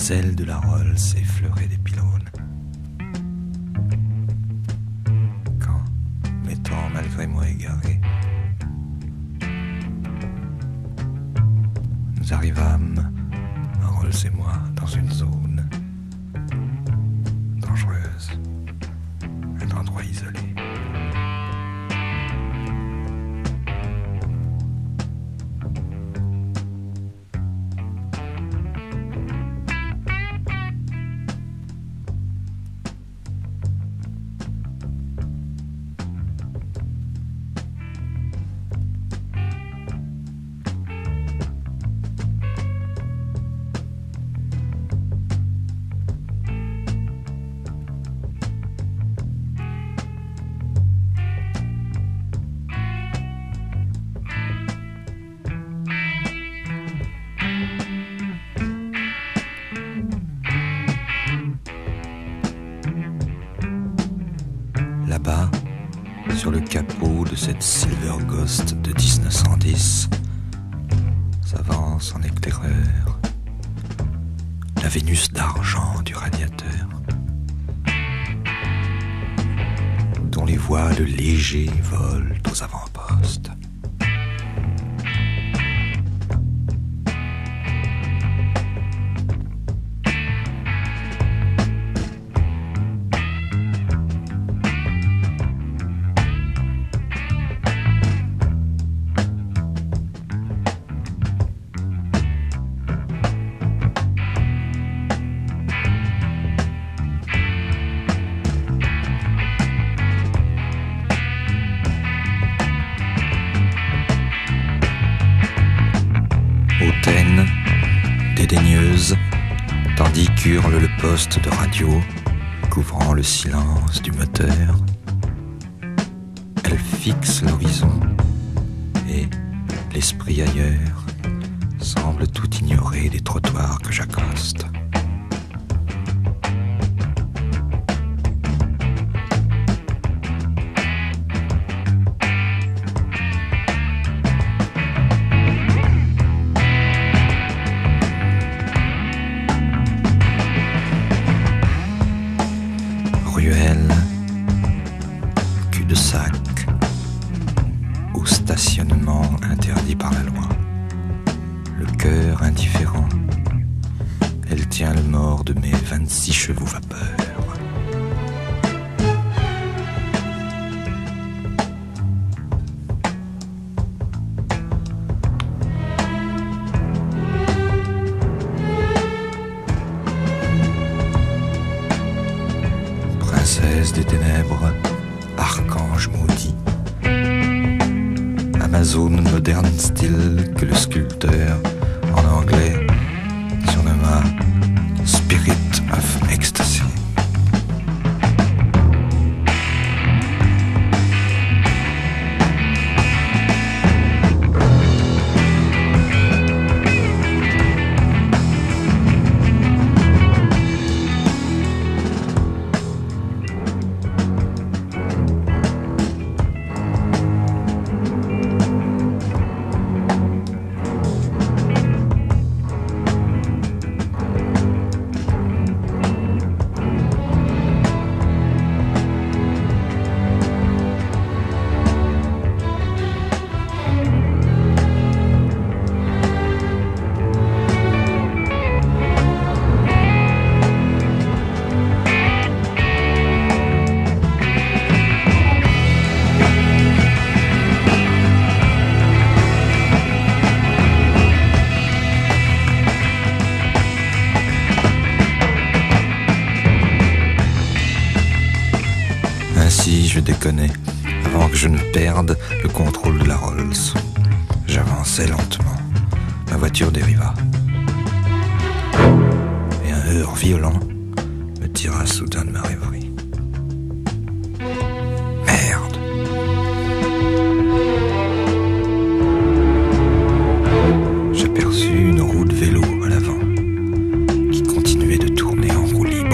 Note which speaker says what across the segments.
Speaker 1: les ailes de la Rolls effleuraient des pylônes. Quand, m'étant malgré moi égaré, nous arrivâmes, Rolls et moi, dans une zone dangereuse, un endroit isolé. Là-bas, sur le capot de cette Silver Ghost de 1910, s'avance en éclaireur la Vénus d'argent du radiateur, dont les voiles légers volent aux avant-postes. Hautaine, dédaigneuse, tandis qu'hurle le poste de radio, couvrant le silence du moteur. Elle fixe l'horizon et, l'esprit ailleurs, semble tout ignorer des trottoirs que j'accoste. Ruelle, cul-de-sac ou stationnement interdit par la loi. Le cœur indifférent, elle tient le mort de mes 26 chevaux vapeur. Princesse des ténèbres, archange maudit, Amazone moderne style que le sculpteur, en anglais, surnomma Spirit of Ecstasy. Ainsi, je déconnais, avant que je ne perde le contrôle de la Rolls. J'avançais lentement. Ma voiture dériva. Et un heurt violent me tira soudain de ma rêverie. Merde! J'aperçus une roue de vélo à l'avant qui continuait de tourner en roue libre.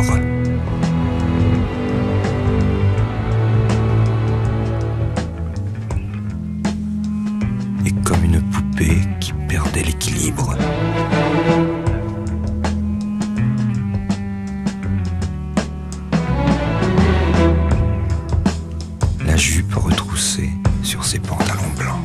Speaker 1: Et comme une poupée qui perdait l'équilibre, blanc.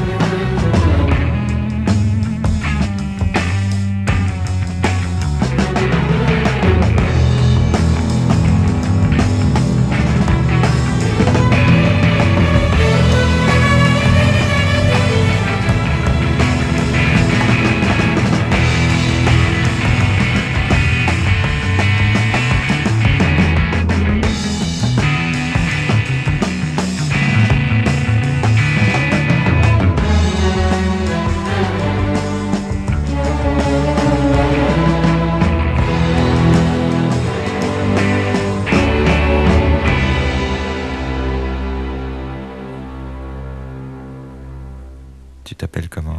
Speaker 1: Tu t'appelles comment?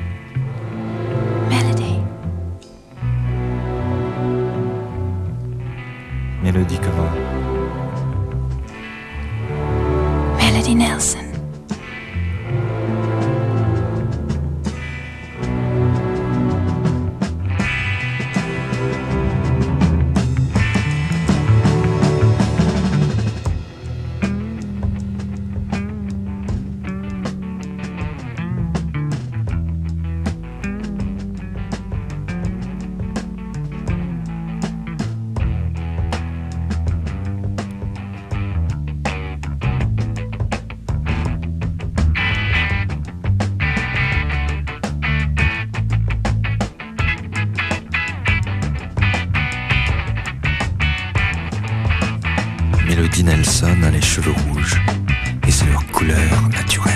Speaker 2: Melody.
Speaker 1: Mélodie comment?
Speaker 2: Melody Nelson.
Speaker 1: Mélodie Nelson a les cheveux rouges et c'est leur couleur naturelle.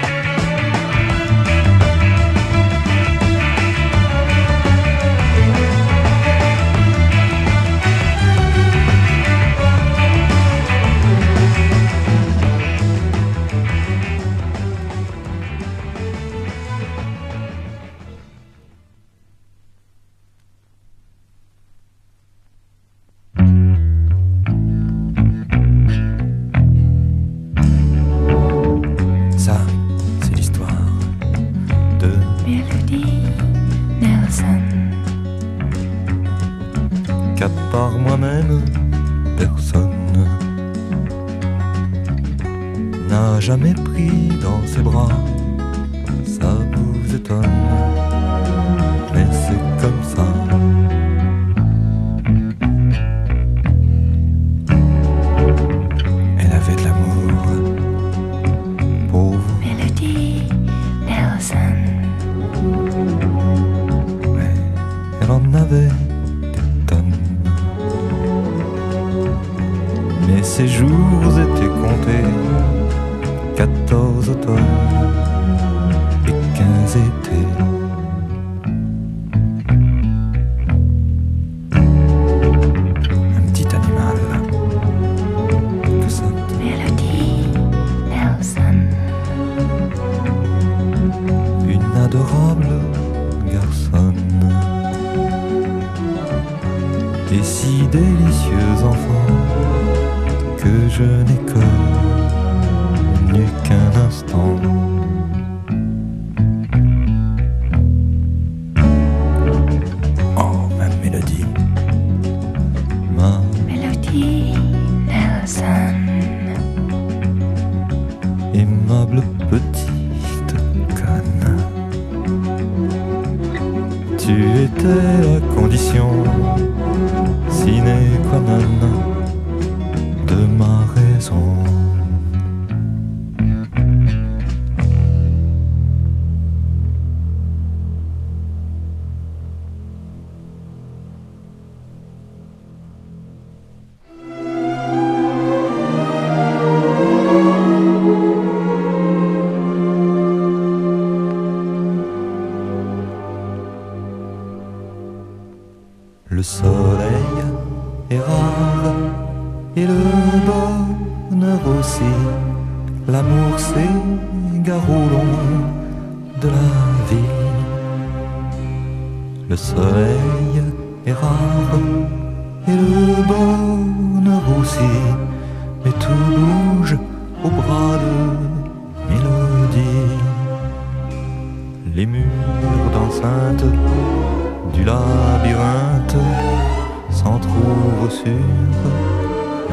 Speaker 1: Ça, c'est l'histoire de
Speaker 2: Melody Nelson.
Speaker 1: qu'à part moi-même, personne n'a jamais pris dans ses bras. Ça vous étonne, mais c'est comme ça. Elle avait de l'amour pour vous.
Speaker 2: Melody Nelson.
Speaker 1: Ouais, elle en avait des tonnes. Mais ses jours étaient comptés, 14 automnes et 15 étés. Un petit animal que ça.
Speaker 2: Melody Nelson.
Speaker 1: Une adorable garçonne et si délicieux enfant que je n'ai connu qu'un instant. Oh ma mélodie, ma
Speaker 2: Melody Nelson.
Speaker 1: aimable petite conne. Tu étais la condition sine qua non de ma raison. Le soleil est rare et le bonheur aussi. L'amour s'égare au long de la vie. Le soleil est rare et le bonheur aussi. Mais tout bouge au bras de mélodie. Les murs d'enceinte du labyrinthe s'entrouvent sur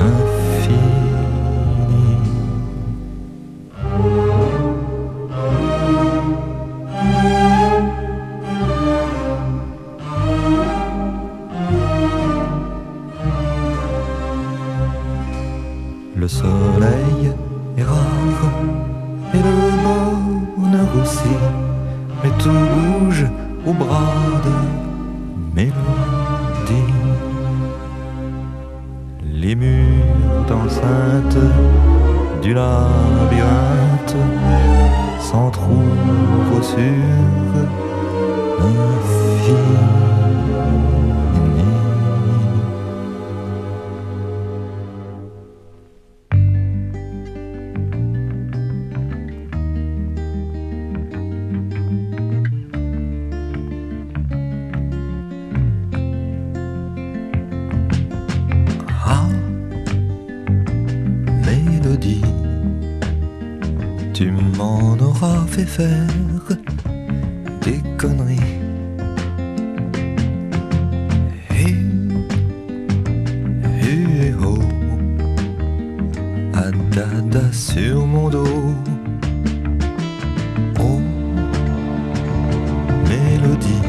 Speaker 1: l'infini. aussi, mais tout bouge au bras de mélodie. Les murs d'enceinte du labyrinthe s'entr'ouvrent sur l'infini. Tu m'en auras fait faire des conneries. Et oh, à dada sur mon dos. Oh, mélodie,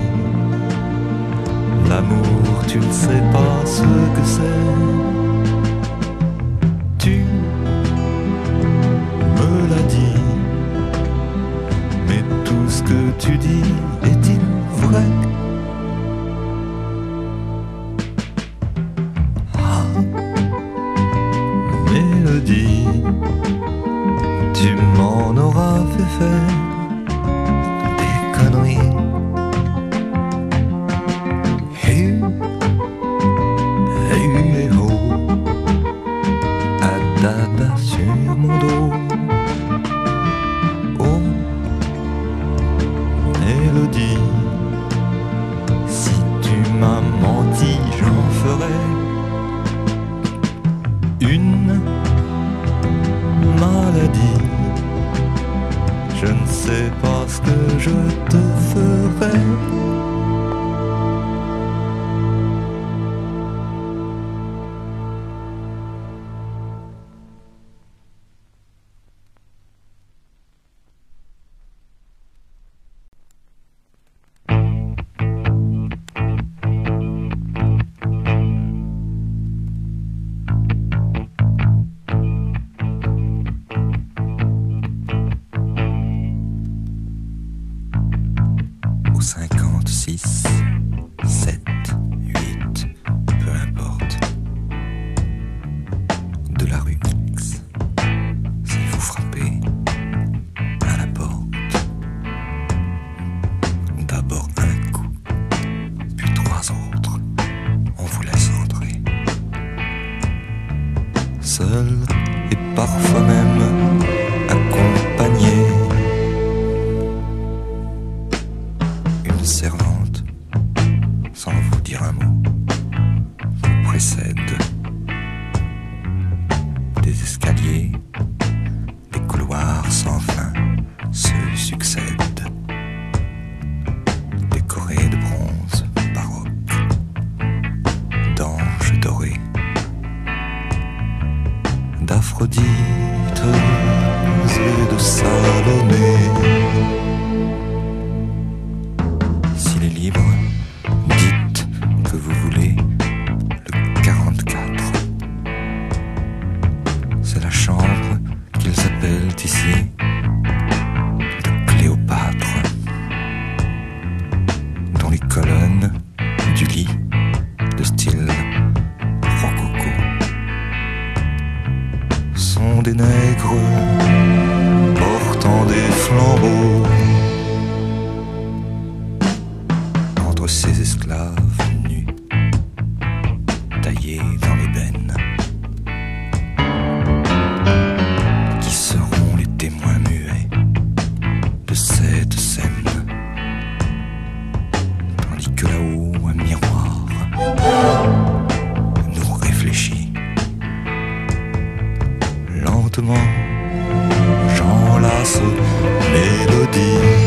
Speaker 1: l'amour, tu ne sais pas ce que c'est. Tu me l'as dit, mais tout ce que tu dis est-il vrai? Ah, mélodie, tu m'en auras fait faire des conneries. Et oh, à dada sur mon dos. Oh, mélodie, si tu m'as menti, j'en ferai une maladie. Je ne sais pas ce que je te ferai. Au 56, 7, 8, peu importe. De la rue X, si vous frappez à la porte, d'abord un coup, puis 3 autres, on vous laisse entrer. Seul et parfois même accompagné. Une servante, sans vous dire un mot, vous précède. Des escaliers, des couloirs sans fin se succèdent, décorés de bronze baroque, d'anges dorés, d'Aphrodite et de Salomé. S'il est libre, dites que vous voulez le 44. C'est la chambre qu'ils appellent ici de Cléopâtre, dont les colonnes du lit de style rococo sont des nègres portant des flambeaux. Entre ces esclaves nus, taillés dans l'ébène, qui seront les témoins muets de cette scène, tandis que là-haut un miroir nous réfléchit. Lentement, j'enlace mélodie.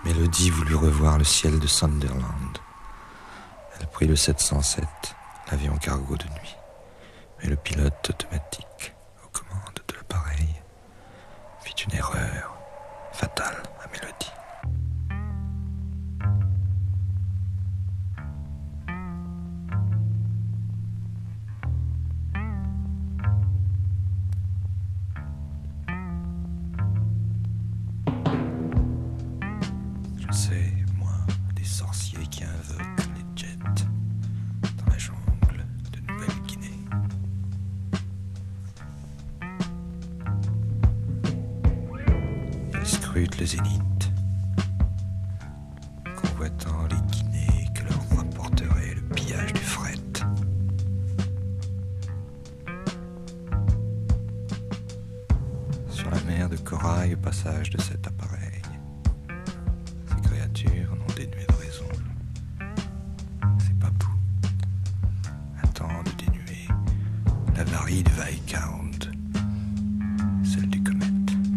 Speaker 1: Mélodie voulut revoir le ciel de Sunderland. Elle prit le 707, l'avion cargo de nuit. Mais le pilote automatique, aux commandes de l'appareil, fit une erreur fatale à Mélodie. Je sais, moi, des sorciers qui invoquent les jets dans la jungle de Nouvelle-Guinée. Ils scrutent le zénith, convoitant les Guinées que leur rapporterait le pillage du fret. Sur la mer de corail au passage de cet appareil, ces créatures non dénuées de raison, ces papous attendent de dénuer l'avarie du Viscount, celle du comète.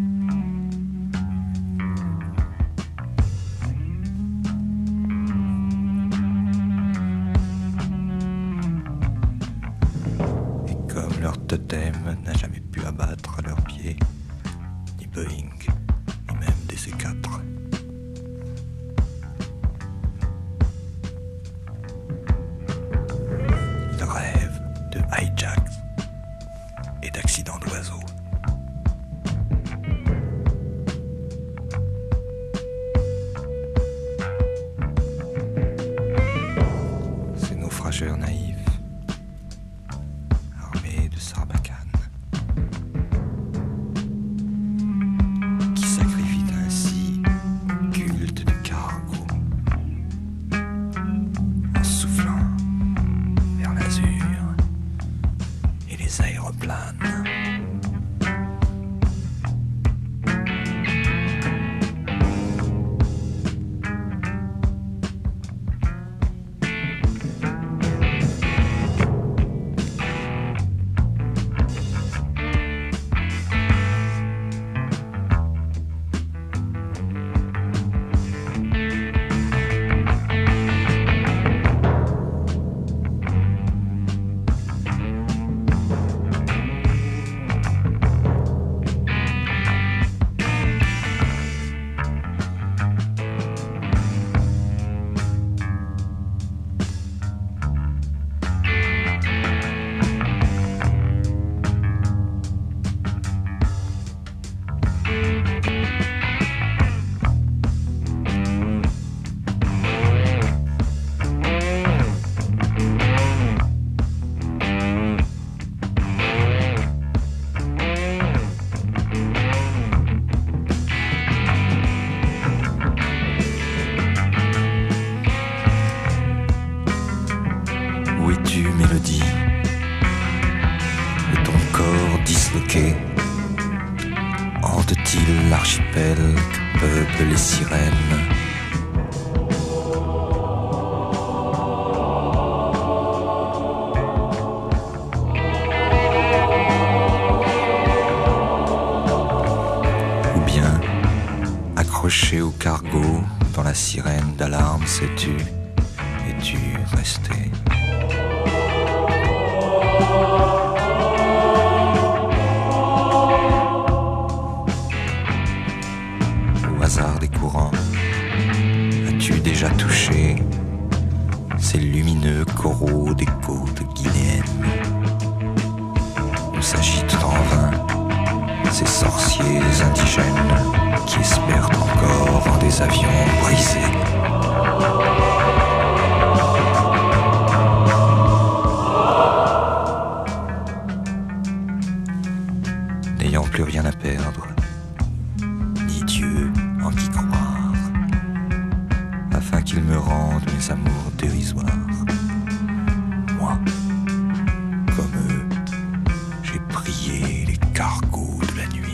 Speaker 1: Et comme leur totem n'a jamais pu abattre à leurs pieds ni Boeing, ni même des C4, ils rêvent de hijacks et d'accidents d'oiseaux. Ces naufrageurs naïfs, armés de sarbacane, qui sacrifient ainsi le culte du cargo en soufflant vers l'azur et les aéroplanes. Où es-tu, Mélodie? De ton corps disloqué hante-t-il l'archipel que peuplent les sirènes? Ou bien, accroché au cargo, dans la sirène d'alarme, sais-tu, es-tu resté? Au hasard des courants, as-tu déjà touché ces lumineux coraux des côtes guinéennes où s'agitent en vain ces sorciers indigènes qui espèrent encore en des avions brisés? N'ayant plus rien à perdre, ni Dieu en qui croire, afin qu'il me rende mes amours dérisoires. Moi, comme eux, j'ai prié les cargos de la nuit.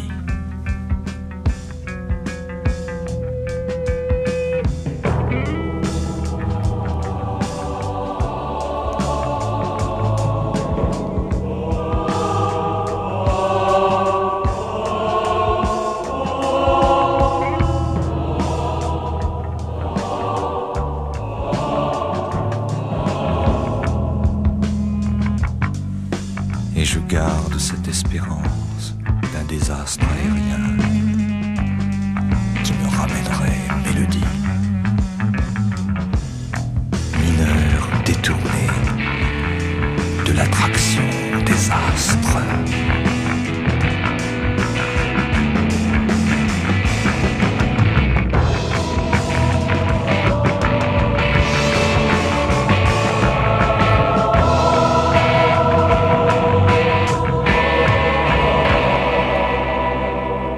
Speaker 1: des astres aériens qui me ramèneraient mélodie. Mineur détourné de l'attraction des astres.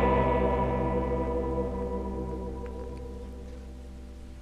Speaker 1: Tu t'appelles comment ?